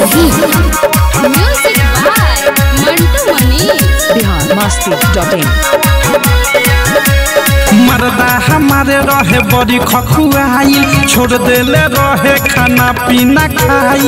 Simrahi music by Mantu Mani biharmasti.in मर्दा हमारे रहे बड़ी खखुआई छोड़ देले रहे खाना पीना खाई।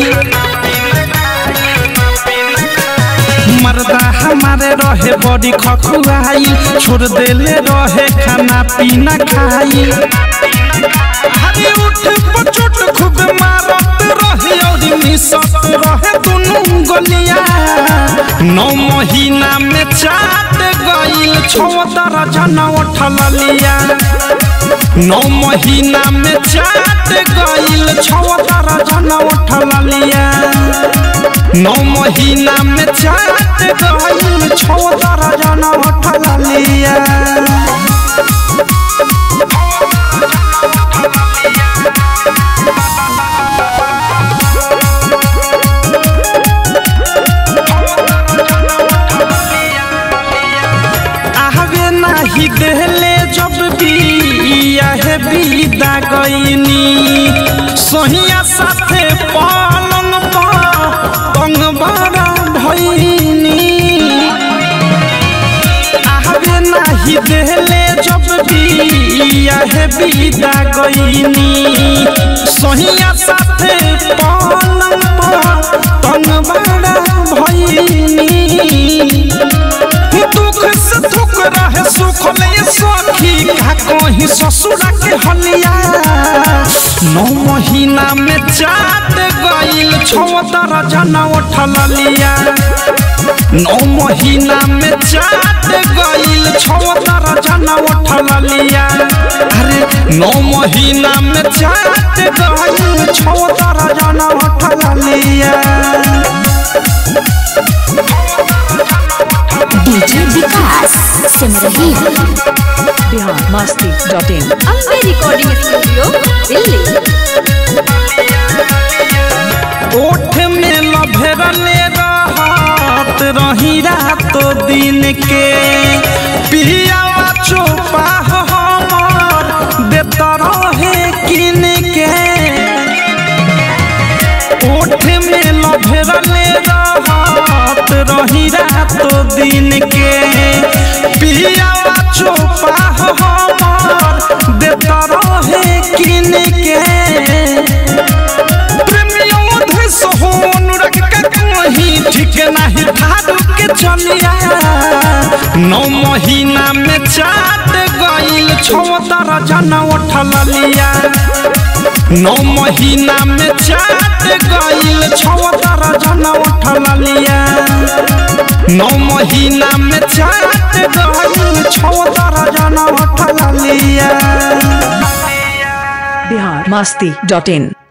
मर्दा हमारे रहे बड़ी खखुआई छोड़ देले रहे खाना पीना खाई। हरी उठ पचोट खूब मारत रहे और मिसत रहे दुनू गलिया। 9 महीना में चाट गईल 14 जना उठल लिया। 9 महीना में चाट गईल 14 जना उठल लिया। 9 महीना में चाट गईल 14 जना उठल लिया। ही देहले जब बिया है बिदा गईनी सोहिया साथे पालन पंग बड़ा भईनी। आहबे नाही देहले जब बिया है बिदा गईनी सोहिया साथे पालन पंग बड़ा भईनी। दुख से दुख रहे सुख ले सखी का कहीं ससुरा के हलिया। 9 महीना में चाट गईल 14 जना उठल लिया। 9 महीना में चाट गईल 14 जना उठल लिया। अरे 9 महीना में चाट गईल 14 जना उठल लिया। DJ Vikas Simrahi biharmasti.in Ambe recording studio Delhi. ओठ में लभरले रहत रही रातो दिन के पियावा चोपा हमर देत रहे किन के। ओठ में लभरले रहत रही रातो दिन के पियावा चोपा हमर देत रहे किन के। ठीक नहीं भादु के चलिया। 9 महीना में चाट गईल 14 जना उठल लिया। 9 महीना में चाट गईल 14 जना उठल लिया। 9 महीना में चाट गईल 14 जना उठल लिया। biharmasti.in